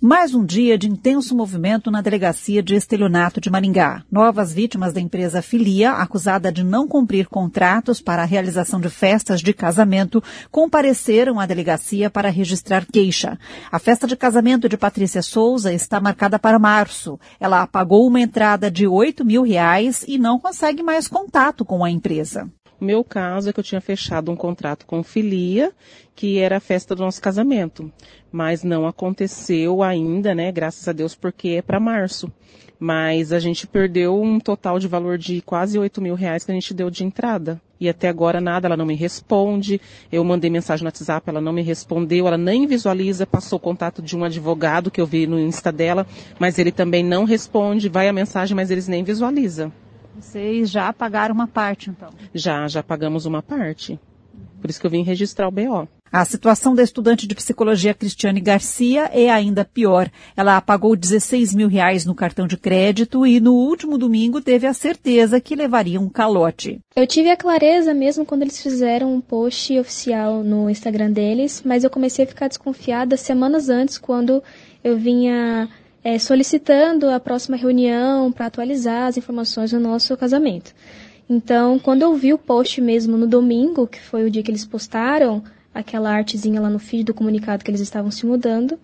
Mais um dia de intenso movimento na delegacia de estelionato de Maringá. Novas vítimas da empresa Filia, acusada de não cumprir contratos para a realização de festas de casamento, compareceram à delegacia para registrar queixa. A festa de casamento de Patrícia Souza está marcada para março. Ela pagou uma entrada de R$8 mil e não consegue mais contato com a empresa. O meu caso é que eu tinha fechado um contrato com Filia, que era a festa do nosso casamento. Mas não aconteceu ainda, né? Graças a Deus, porque é para março. Mas a gente perdeu um total de valor de quase R$8 mil que a gente deu de entrada. E até agora nada, ela não me responde. Eu mandei mensagem no WhatsApp, ela não me respondeu, ela nem visualiza, passou o contato de um advogado que eu vi no Insta dela, mas ele também não responde, vai a mensagem, mas eles nem visualizam. Vocês já pagaram uma parte, então? Já pagamos uma parte. Por isso que eu vim registrar o BO. A situação da estudante de psicologia Cristiane Garcia é ainda pior. Ela pagou R$16 mil no cartão de crédito e no último domingo teve a certeza que levaria um calote. Eu tive a clareza mesmo quando eles fizeram um post oficial no Instagram deles, mas eu comecei a ficar desconfiada semanas antes, quando eu vinha solicitando a próxima reunião para atualizar as informações do nosso casamento. Então, quando eu vi o post mesmo no domingo, que foi o dia que eles postaram aquela artezinha lá no feed do comunicado que eles estavam se mudando,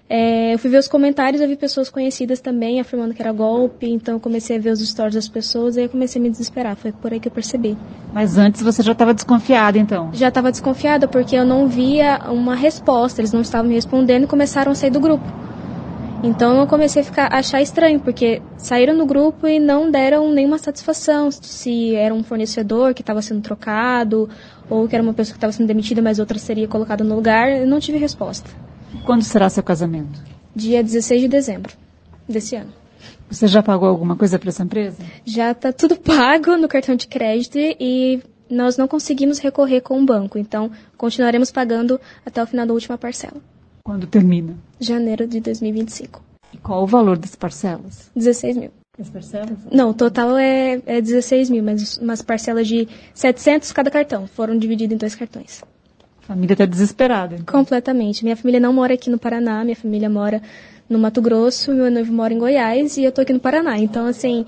eu fui ver os comentários, eu vi pessoas conhecidas também afirmando que era golpe, então eu comecei a ver os stories das pessoas e aí eu comecei a me desesperar, foi por aí que eu percebi. Mas antes você já estava desconfiada, então? Já estava desconfiada, porque eu não via uma resposta, eles não estavam me respondendo e começaram a sair do grupo. Então eu comecei a achar estranho, porque saíram do grupo e não deram nenhuma satisfação, se era um fornecedor que estava sendo trocado, ou que era uma pessoa que estava sendo demitida, mas outra seria colocada no lugar, eu não tive resposta. Quando será seu casamento? Dia 16 de dezembro desse ano. Você já pagou alguma coisa para essa empresa? Já está tudo pago no cartão de crédito e nós não conseguimos recorrer com o banco, então continuaremos pagando até o final da última parcela. Quando termina? Janeiro de 2025. E qual o valor das parcelas? 16 mil. As parcelas? Não, o total é 16 mil, mas umas parcelas de 700 cada cartão. Foram divididas em 2 cartões. A família está desesperada. Então. Completamente. Minha família não mora aqui no Paraná, minha família mora no Mato Grosso, meu noivo mora em Goiás e eu tô aqui no Paraná. Então, assim,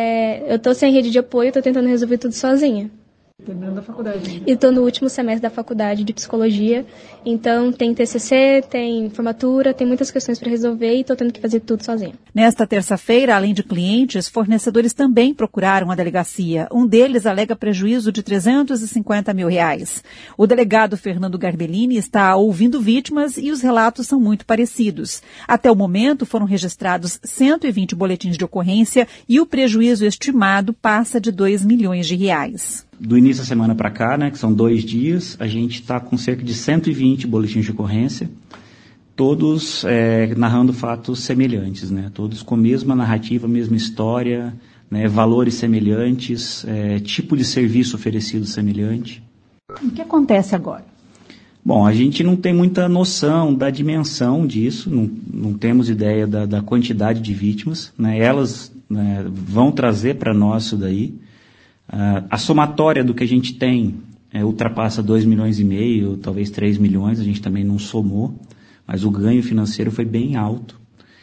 eu tô sem rede de apoio, tô tentando resolver tudo sozinha. Terminando a faculdade. E estou no último semestre da faculdade de psicologia, então tem TCC, tem formatura, tem muitas questões para resolver e estou tendo que fazer tudo sozinha. Nesta terça-feira, além de clientes, fornecedores também procuraram a delegacia. Um deles alega prejuízo de R$350 mil. O delegado Fernando Garbellini está ouvindo vítimas e os relatos são muito parecidos. Até o momento foram registrados 120 boletins de ocorrência e o prejuízo estimado passa de R$2 milhões. Do início da semana para cá, né, que são 2 dias, a gente está com cerca de 120 boletins de ocorrência, todos narrando fatos semelhantes, né, todos com a mesma narrativa, mesma história, né, valores semelhantes, tipo de serviço oferecido semelhante. O que acontece agora? Bom, a gente não tem muita noção da dimensão disso, não temos ideia da quantidade de vítimas, né, elas vão trazer para nós isso daí. A somatória do que a gente tem ultrapassa 2,5 milhões, talvez 3 milhões, a gente também não somou, mas o ganho financeiro foi bem alto.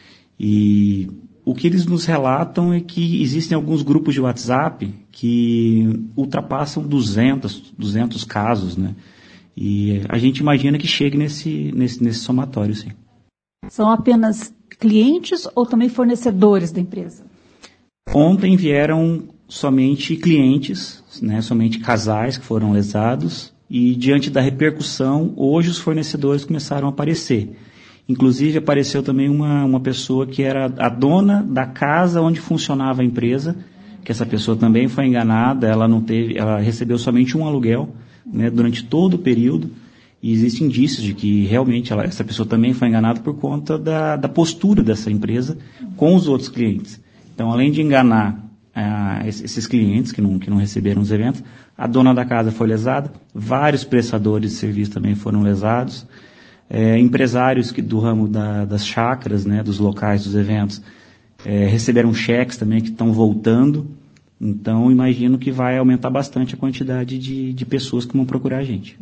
E o que eles nos relatam é que existem alguns grupos de WhatsApp que ultrapassam 200 casos, né? E a gente imagina que chegue nesse somatório, sim. São apenas clientes ou também fornecedores da empresa? Ontem vieram somente clientes, né, somente casais que foram lesados, e diante da repercussão, hoje os fornecedores começaram a aparecer. Inclusive apareceu também uma pessoa que era a dona da casa onde funcionava a empresa, que essa pessoa também foi enganada, ela recebeu somente um aluguel, né, durante todo o período, e existem indícios de que realmente essa pessoa também foi enganada por conta da postura dessa empresa com os outros clientes. Então, além de enganar esses clientes que não receberam os eventos, a dona da casa foi lesada, vários prestadores de serviço também foram lesados, empresários do ramo das chácaras, né, dos locais dos eventos, receberam cheques também que estão voltando. Então, imagino que vai aumentar bastante a quantidade de pessoas que vão procurar a gente.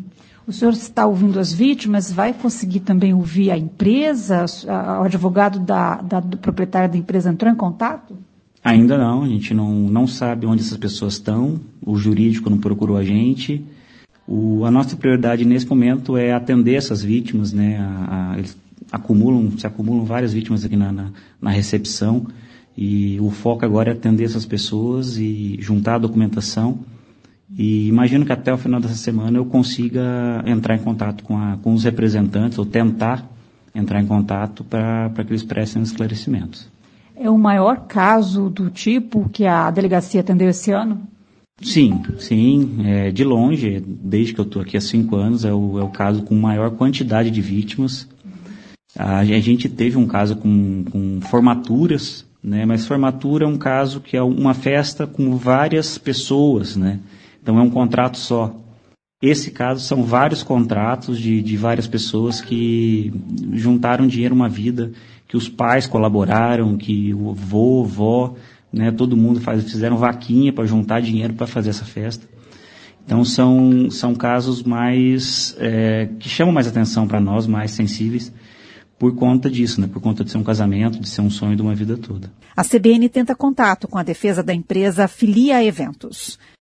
O senhor está ouvindo as vítimas, vai conseguir também ouvir a empresa? O advogado do proprietário da empresa entrou em contato? Ainda não, a gente não sabe onde essas pessoas estão, o jurídico não procurou a gente. A nossa prioridade nesse momento é atender essas vítimas, né? Eles se acumulam várias vítimas aqui na recepção, e o foco agora é atender essas pessoas e juntar a documentação. E imagino que até o final dessa semana eu consiga entrar em contato com os representantes, ou tentar entrar em contato para que eles prestem esclarecimentos. É o maior caso do tipo que a delegacia atendeu esse ano? Sim, de longe, desde que eu estou aqui há 5 anos, é o caso com maior quantidade de vítimas. A gente teve um caso com formaturas, né, mas formatura é um caso que é uma festa com várias pessoas, né, então é um contrato só. Esse caso são vários contratos de várias pessoas que juntaram dinheiro uma vida, que os pais colaboraram, que o avô, vó, né, todo mundo fizeram vaquinha para juntar dinheiro para fazer essa festa. Então são casos mais que chamam mais atenção para nós, mais sensíveis, por conta disso, né, por conta de ser um casamento, de ser um sonho de uma vida toda. A CBN tenta contato com a defesa da empresa Filia Eventos.